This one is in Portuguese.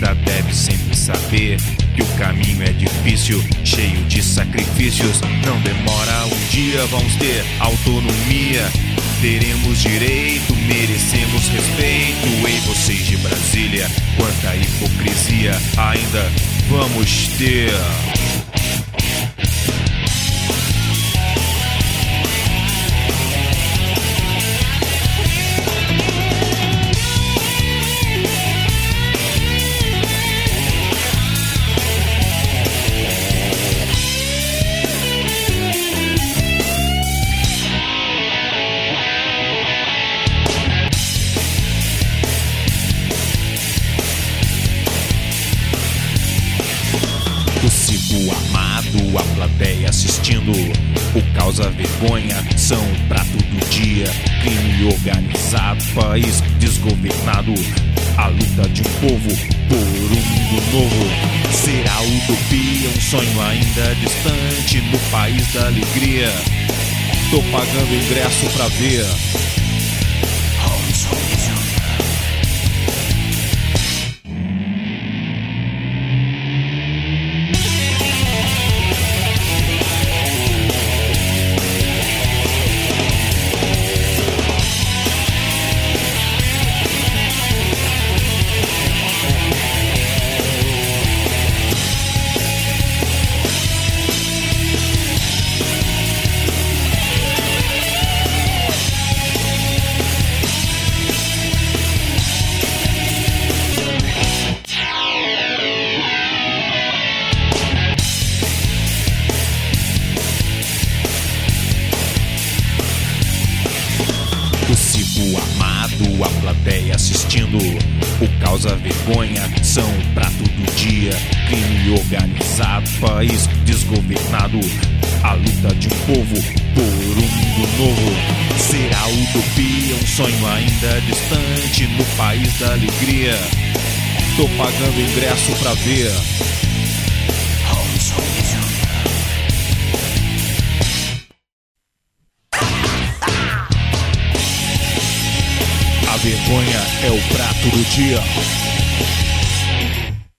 ainda deve sempre saber que o caminho é difícil, cheio de sacrifícios. Não demora, um dia vamos ter autonomia. Teremos direito, merecemos respeito. Ei, vocês de Brasília, quanta hipocrisia ainda vamos ter. O amado, a plateia assistindo, o causa vergonha, são o prato do dia. Crime organizado, país desgovernado, a luta de um povo por um mundo novo. Será utopia, um sonho ainda distante, no país da alegria. Tô pagando ingresso pra ver. O amado, a plateia assistindo, o causa vergonha, são o prato do dia. Crime organizado, país desgovernado, a luta de um povo por um mundo novo. Será utopia, um sonho ainda distante, no país da alegria. Tô pagando ingresso pra ver. A vergonha é o prato do dia.